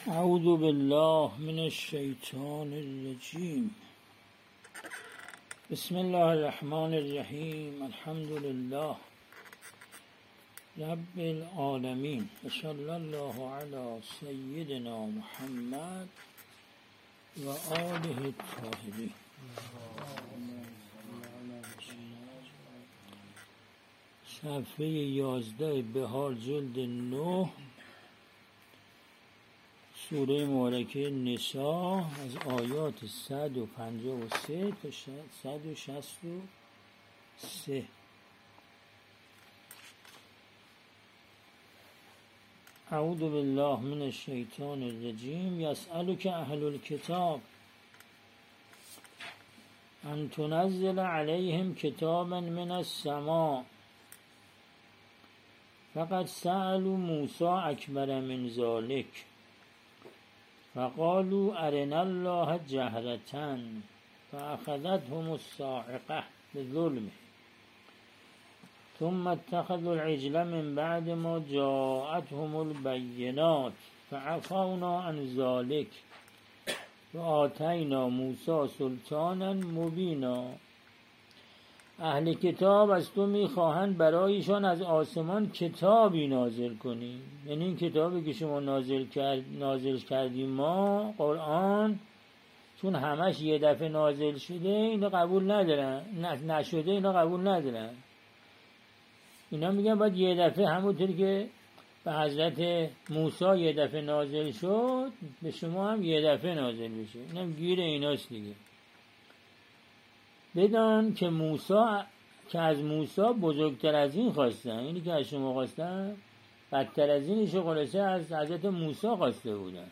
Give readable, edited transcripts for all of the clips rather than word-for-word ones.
اعوذ بالله من الشیطان الرجیم. بسم الله الرحمن الرحیم. الحمد لله رب العالمین و صلی الله علی سیدنا محمد و آله الطاهرین. صفحه 11 بهار جلد 9 سوره مبارکه نساء از آیات 153 تا 163. اعوذ بالله من الشیطان الرجیم. یسألک اهل الکتاب ان تنزل علیهم کتابا من السماء فقد سألوا موسی اکبر من ذلک فقالوا ارنا الله جهرة فأخذتهم الصاعقة بظلمه ثم اتخذوا العجل من بعد ما جاءتهم البينات فعفونا عن ذلك وآتينا موسى سلطانا مبینا. اهل کتاب از تو میخواهند برایشان از آسمان کتابی نازل کنی، یعنی این کتابی که شما نازل کردیم ما قرآن، چون همش یه دفعه نازل شده اینا قبول ندارن، نشده اینا قبول ندارن. اینا میگن باید یه دفعه همونطور که به حضرت موسی یه دفعه نازل شد به شما هم یه دفعه نازل بشه. اینم گیر ایناست دیگه. بدان که از موسی بزرگتر از این خواستن، اینی که از شما خواستن بدتر از اینش خلاصه از حضرت موسی خواسته بودن.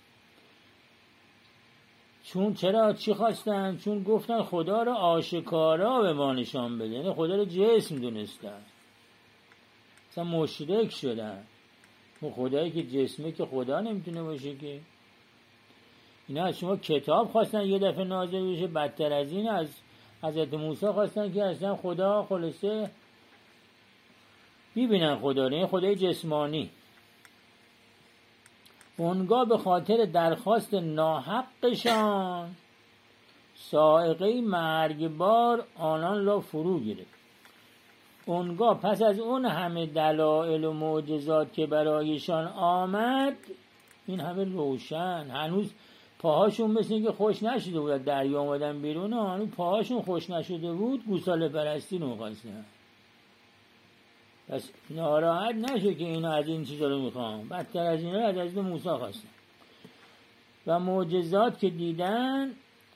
چون چی خواستن؟ چون گفتن خدا رو آشکارا به ما نشان بده، یعنی خدا رو جسم دونستن، مثلا مشرک شدن. اون خدایی که جسمه که خدا نمیتونه باشه که. اینا از شما کتاب خواستن یه دفعه نازل بشه، بدتر از این از حضرت موسی خواستن که اصلا خدا خلاصه ببینن خدا رو، این خدای جسمانی. اونگاه به خاطر درخواست ناحقشان صاعقه مرگبار آنان را فرو گرفت. اونگاه پس از اون همه دلائل و معجزات که برایشان آمد، این همه روشن، هنوز پاهاشون مثل اینکه خوش نشده بود، دریا آمدن بیرون، هنوز پاهاشون خوش نشده بود، گوساله پرستی رو خواستن. پس ناراحت نشه که اینا از این چیزا رو میخوام، بدتر از اینا از حضرت موسی خواستن. و معجزات که دیدن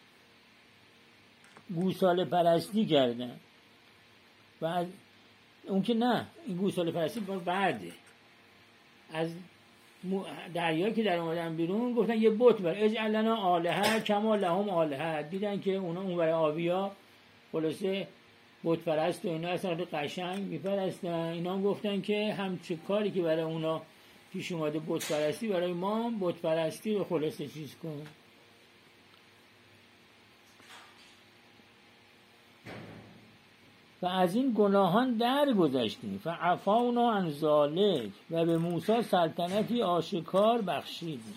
گوساله پرستی کردن. و اون که نه، این گوساله پرستی بعده. از دریا که در اومدن بیرون گفتن یه بت بر اجعل لنا آلهه کما لهم آلهه. دیدن که اونا اون برای آبیا خلاصه بت پرست و اینا اصلا قشنگ میپرستن. اینا هم گفتن که همچه کاری که برای اونا پیش اومده بت پرستی، برای ما بت پرستی رو خلاصه چیز کن. و از این گناهان درگذشتیم. فعفونا عن ذلک و به موسی سلطنتی آشکار بخشیدیم.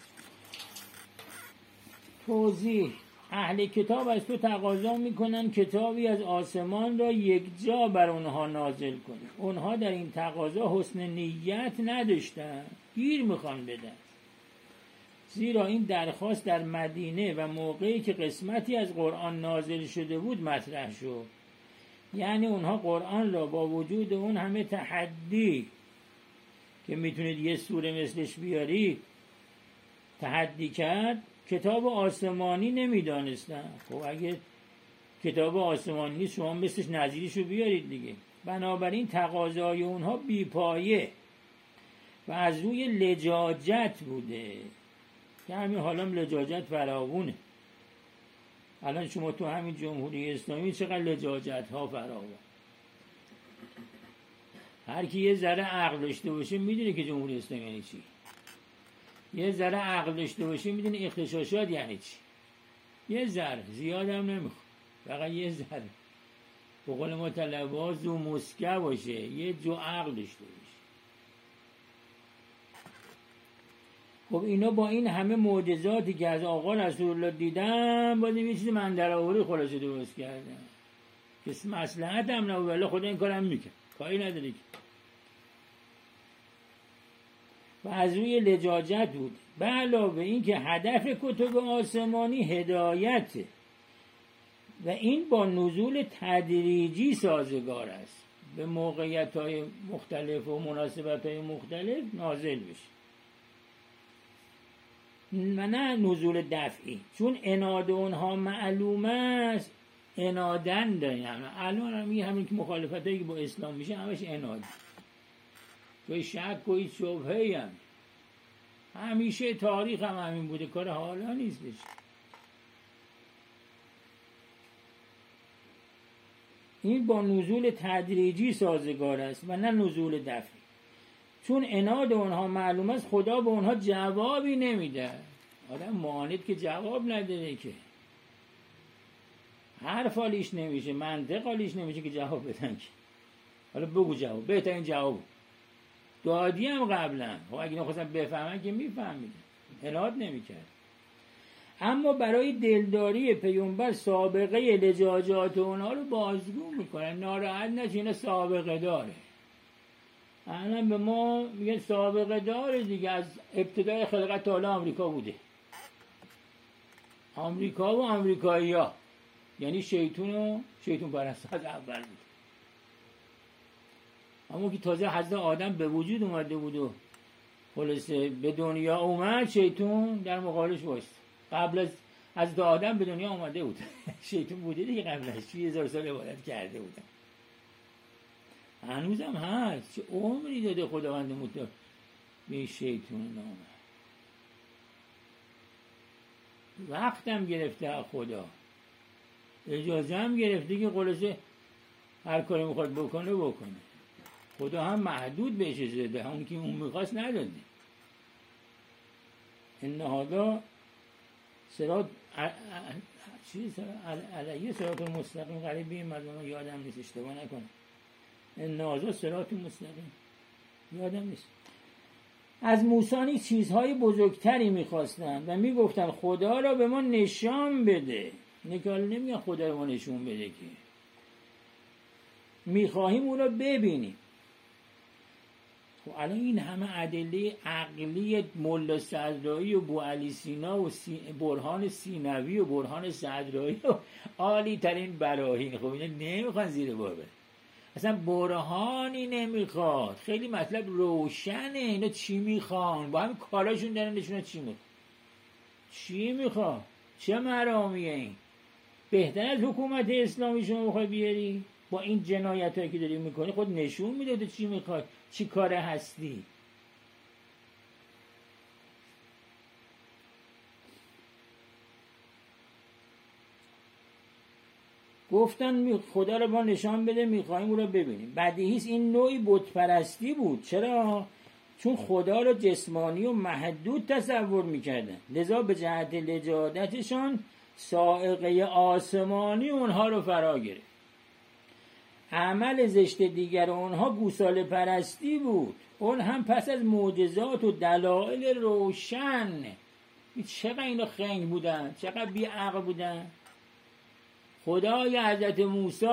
توضیح: اهل کتاب از تو تقاضا میکنن کتابی از آسمان را یک جا بر اونها نازل کنی. اونها در این تقاضا حسن نیت نداشتن، گیر میخوان بدن. زیرا این درخواست در مدینه و موقعی که قسمتی از قرآن نازل شده بود مطرح شد. یعنی اونها قرآن را با وجود اون همه تحدی که میتونید یه سوره مثلش بیاری تحدی کرد، کتاب آسمانی نمیدانستن. خب اگه کتاب آسمانی نیست شما مثلش نظیرشو بیارید دیگه. بنابراین تقاضای اونها بیپایه و از روی لجاجت بوده که همین حالا لجاجت فراوونه. الان شما تو همین جمهوری اسلامی چقدر لجاجت ها فراوان. هر کی یه ذره عقل داشته باشه میدونه که جمهوری اسلامی یعنی چی. یه ذره عقل داشته باشه میدونه اغتشاشات یعنی چی. یه ذره، زیاد هم نمیخواد، فقط یه ذره. به قول ما طلبه‌ها زو مسکه باشه، یه جو عقل داشته باشه. خب اینا با این همه معجزاتی که از آقا رسول الله دیدن باید یه چیزی من در آوری خلاصه درست کردن که مصلحت هم نبود، ولی خدا این کارم میکرد، کاری نداره که. و از روی لجاجت بود. به علاوه این که هدف کتب آسمانی هدایته و این با نزول تدریجی سازگار است، به موقعیت‌های مختلف و مناسبت‌های مختلف نازل بشه و نه نزول دفعی، چون عناد اونها معلومه است. عنادن داریم الان همین که مخالفتایی که با اسلام میشه همش عناد، توی شک و شبهه‌ای هم همیشه تاریخ هم همین بوده، کار حالا نیستش. این با نزول تدریجی سازگار است و نه نزول دفعی، چون عناد اونها معلوم است خدا به اونها جوابی نمیده. آدم معاند که جواب نداره، که حرف حالیش نمیشه، منطق حالیش نمیشه که جواب بدن که حالا بگو جواب، بهترین جواب دادی هم قبلا. خب اگه نخواستم بفهمن که میفهمیدن، عناد نمیکرد. اما برای دلداری پیامبر سابقه لجاجات اونها رو بازگو میکنن، ناراحت نشه اینا سابقه داره. الان به ما میگن سابقه داره دیگه، از ابتدای خلقت تا حالا آمریکا بوده، آمریکا و آمریکایی ها، یعنی شیطون پرست از اول بود. اما که تازه حضرت آدم به وجود اومده بود و خلاصه به دنیا اومد، شیطون در مقابلش وایست. قبل از حضرت آدم به دنیا اومده بود شیطون بوده دیگه، قبلش 30,000 سال عبادت کرده بودن، هنوزم هست. چه عمری داده خداوند متعال به شیطون نامه، وقتم گرفته از خدا، اجازه هم گرفته که خلاصه هر کاری میخواد بکنه. خدا هم محدود بهش اجازه ده، اون که اون میخواست نداده. ان هذا صراط علیه صراط مستقیم، قریبی مردم یادم نیست، اشتباه نکنم. ان هذا صراط مستقیم، یادم نیست. از موسی چیزهای بزرگتری میخواستن و میگفتن خدا را به ما نشان بده. نکال نمیگن خدا را ما نشون بده، که میخواهیم او را ببینیم. خب الان این همه ادله عقلی ملا صدرایی و بوعلی سینا و برهان سینوی و برهان صدرایی و عالی ترین براهین، خب اینا نمیخوان زیر بار بره، اصلا برهانی نمیخواد. خیلی مطلب روشنه. اینا چی میخوان؟ با همین کاراشون دارن نشونن چی میخواد. چه مرامیه این؟ بهتر از حکومت اسلامی شما بخوای بیاری؟ با این جنایت هایی که داری میکنی خود نشون میده تو چی میخوای، چی کاره هستی. گفتن خدا رو ما نشان بده، میخوایم او رو ببینیم. بدیهیست این نوعی بت پرستی بود. چرا؟ چون خدا رو جسمانی و محدود تصور میکردن، لذا به جهت لجادتشان سائقه آسمانی اونها رو فرا گرفت. عمل زشت دیگر اونها گوساله پرستی بود، اون هم پس از معجزات و دلائل روشن. چقدر اینا خنگ بودن، چقدر بی عقل بودن. خدای حضرت موسی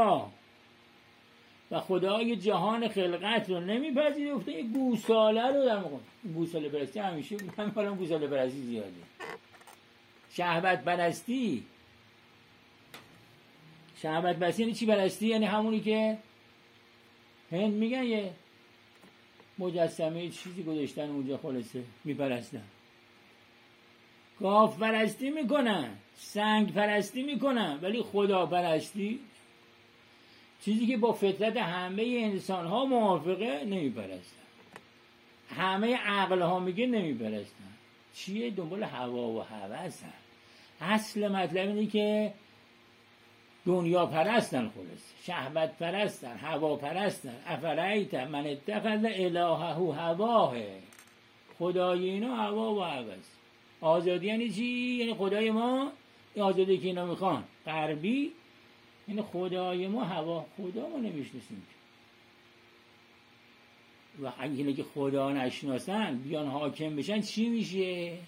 و خدای جهان خلقت رو نمیپذیرفته، این گوساله رو در مقام. گوساله پرستی همیشه هم حالا گوساله پرستی زیاده. شهوت پرستی یعنی چی پرستی؟ یعنی همونی که هند میگن یه مجسمه چیزی گذاشتن اونجا خلاصه میپرستن. گاو پرستی میکنن، سنگ پرستی میکنن، ولی خدا پرستی، چیزی که با فطرت همه انسان ها موافقه، نمیپرستن. همه عقل ها میگه نمیپرستن. چیه؟ دنبال هوا و هوسن. اصل مطلب اینه که دنیا پرستن، خلاص شهوت پرستن، هوا پرستن. افرایت من اتخذ الهه هواه، خدای اینا هوا و هوس. آزادی یعنی چی؟ یعنی خدای ما، این آزادی که اینا میخوان غربی، یعنی خدای ما هوا. خدا ما نمیشناسیم. و اگه که خدا نشناسن بیان حاکم بشن چی میشه؟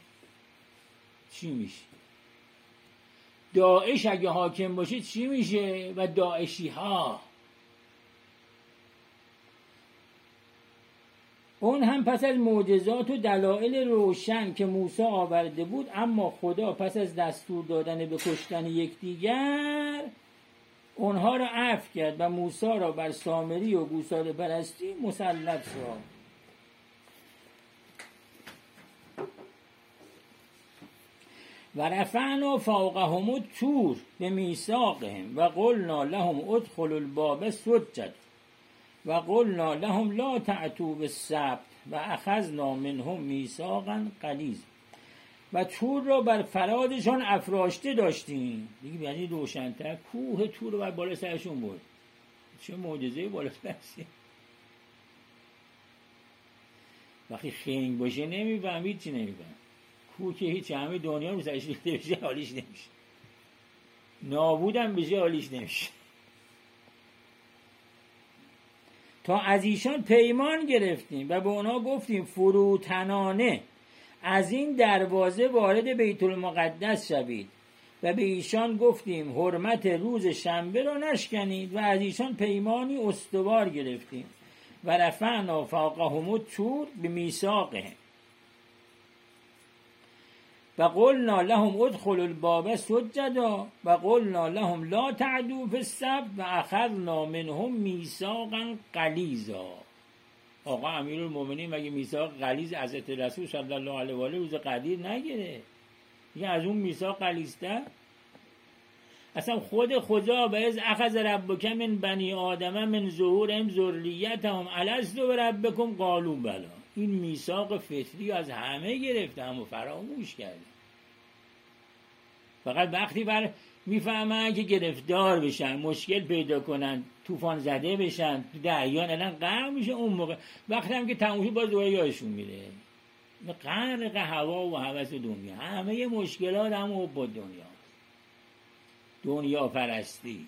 داعش اگه حاکم باشه چی میشه؟ و داعشی ها اون هم پس از معجزات و دلایل روشن که موسی آورده بود، اما خدا پس از دستور دادن به کشتن یکدیگر اونها را عفو کرد و موسی را بر سامری و گوساله پرستی مسلط ساخت. و رفعنا فوقهم الطور بمیثاقهم و قلنا لهم ادخلوا الباب سجدا و قلنا لهم لا تعتوا بالسبت و اخذنا منهم میثاقا غلیظا. و تور را بر فرادشان افراشته داشتیم. دیگه یعنی روشن‌تر کوه تور رو بر بالا سرشون برد. چه معجزه بالا سرشون. وقتی خنگ باشه نمیفهمید چی نمیفهم. کوه که هیچ، همه دنیا رو سرش ریخته بشه حالیش نمیشه. نابودم بشه حالیش نمیشه. تا از ایشان پیمان گرفتیم و به اونا گفتیم فروتنانه از این دروازه وارد بیت المقدس شوید و به ایشان گفتیم حرمت روز شنبه را نشکنید و از ایشان پیمانی استوار گرفتیم. و رفعنا فوقهم الطور بمیثاقهم و قلنا لهم ادخلوا الباب سجدا و قلنا لهم لا تعدوا فی السبت و اخذنا منهم میثاقا غلیظا. آقا امیرالمومنین مگه میثاق غلیظ حضرت رسول صلی الله علیه و آله روز قدیر نگیره؟ دیگه از اون میثاق غلیظ‌تر؟ اصلا خود خدا به از اخذ ربک من بنی آدم من ظهورهم ذریتهم الست بربکم قالوا بلی. این میثاق فطری از همه گرفته و فراموش کرده. فقط وقتی میفهمن که گرفتار بشن، مشکل پیدا کنن، طوفان زده بشن، تو دریا الان غرق میشه، اون موقع وقتی هم که تموم شد باز دوباره یادشون میره. غرق هوا و هوس دنیا. همه مشکلات هم با دنیا پرستی.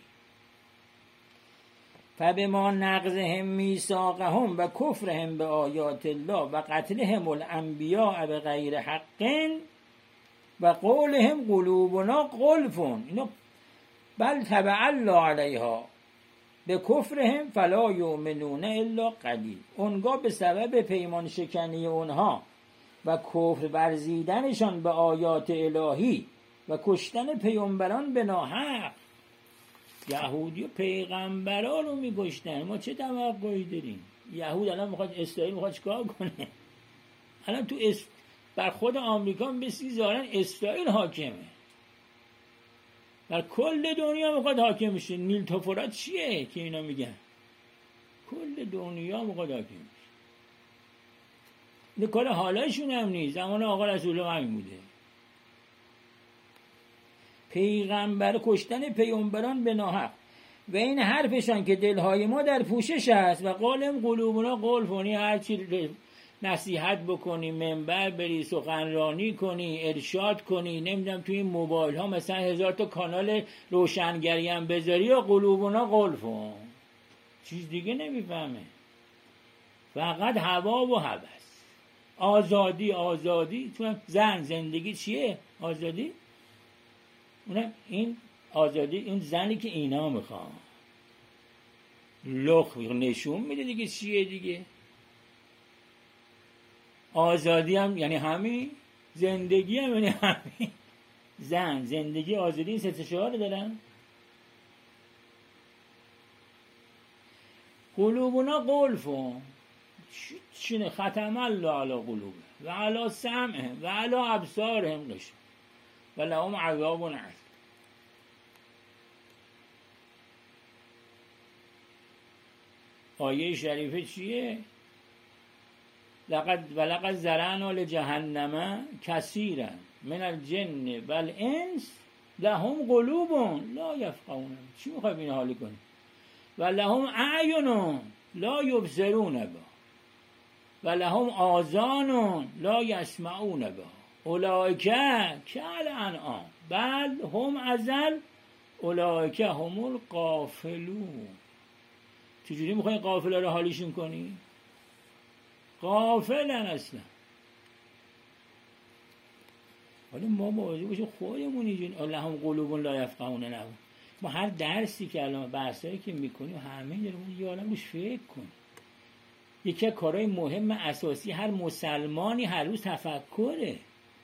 فبما نقضهم میثاقهم و کفرهم به آیات الله و قتلهم الانبیاء بغیر حق و قولهم قلوبنا غلف اینو بل طبع الله علیها به کفرهم فلا یؤمنون الا قلیل. اونگاه به سبب پیمان شکنی اونها و کفر ورزیدنشان به آیات الهی و کشتن پیامبران به ناحق، یهودی و پیغمبران رو میکشتن. ما چه توقعی داریم؟ یهود الان میخواد، اسرائیل میخواد چیکار کنه؟ الان تو بر خود آمریکا بسی ظاهرا اسرائیل حاکمه، در کل دنیا میخواد حاکم بشه. نیل تا فرات چیه که اینا میگن؟ کل دنیا میخواد حاکم بشه. این کار حالشون هم نیست. زمان آقا رسول الله همین بوده. پیغمبر کشتن پیامبران به ناحق و این حرفشان که دلهای ما در پوشش است و قالم قلوبنا غلفونی، هرچی نصیحت بکنی، منبر بری، سخنرانی کنی، ارشاد کنی، نمیدونم توی این موبایل ها مثلا 1000 تا کانال روشنگری هم بذاری یا قلوبنا غلفون، چیز دیگه نمیفهمه. فقط هوا و هوس. آزادی تو زن زندگی چیه؟ آزادی اونم این آزادی، این زنی که اینا میخوان لخ نشون میده دیگه چیه دیگه. آزادی هم یعنی همین، زندگی هم یعنی همین. زن زندگی آزادی این سه شعار دارن. قلوبنا غلفون چینه ختم الله علی قلوبهم و علی سمعهم و علی ابصارهم غشاوة و لهم عذاب عظیم. آیه شریفه چیه؟ لقد ذرأنا لجهنم کثیرا من الجن والانس لهم قلوب لا یفقهون. چی میخوای این حالی کنی؟ و لهم اعین لا یبصرون بها و لهم آذان لا یسمعون بها اولئک کالانعام بل هم اضل اولئک هم الغافلون. چجوری میخوای غافلا رو حالیشون کنی؟ غافلن اصلا. حالا ما مواظب باشیم خودمون اینجوری لهم قلوب لا یفقهون له. ما هر درسی که الان بحثایی که میکنیم همه داریم یه عالم روش فکر کنیم. یکی از کارهای مهم اساسی هر مسلمانی هر روز تفکره.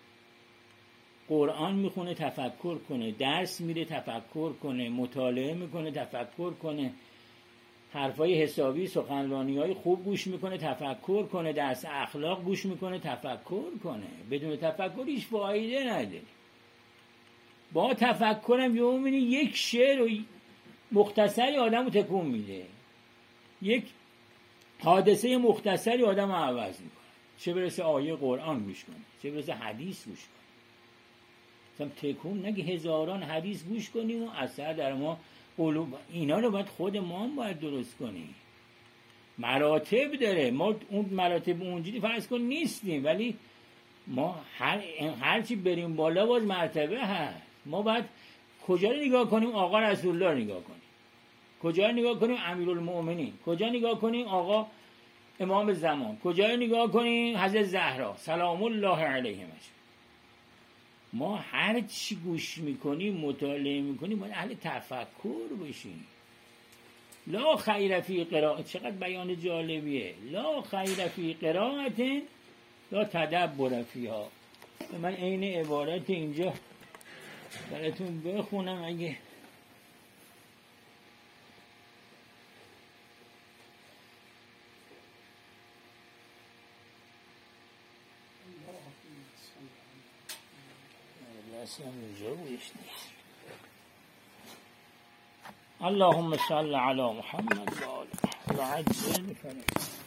قرآن میخونه تفکر کنه، درس میره تفکر کنه، مطالعه میکنه تفکر کنه، حرفای حسابی سخنرانی‌های خوب گوش میکنه تفکر کنه، درس اخلاق گوش میکنه تفکر کنه. بدون تفکر هیچ فایده نداره. با تفکرم یه می‌بینی یک شعر و مختصری آدمو تکون میده، یک حادثه مختصری آدمو عوض میکنه، چه برسه آیه قرآن گوش کنه، چه برسه حدیث گوش کنه. مثلا تکون نگه هزاران حدیث گوش کنیم و اثر در ما قلوب. اینا رو باید خود ما هم باید درست کنیم. مراتب داره، ما اون مراتب اونجوری فرض کن نیستیم، ولی ما هر چی بریم بالا باز مرتبه هست. ما باید کجا رو نگاه کنیم؟ آقا رسول الله رو نگاه کنیم. کجا رو نگاه کنیم؟ امیرالمؤمنین. کجا نگاه کنیم؟ آقا امام زمان. کجا رو نگاه کنیم؟ حضرت زهرا سلام الله علیهم. ما هر چی گوش میکنیم مطالعه میکنیم باید اهل تفکر باشیم. لا خیر فی قرائت، چقدر بیان جالبیه. لا خیر فی قرائت لا تدبر فیها. من عین عبارت اینجا براتون بخونم اگه اللهم صل على محمد و آله و عجل بفرج.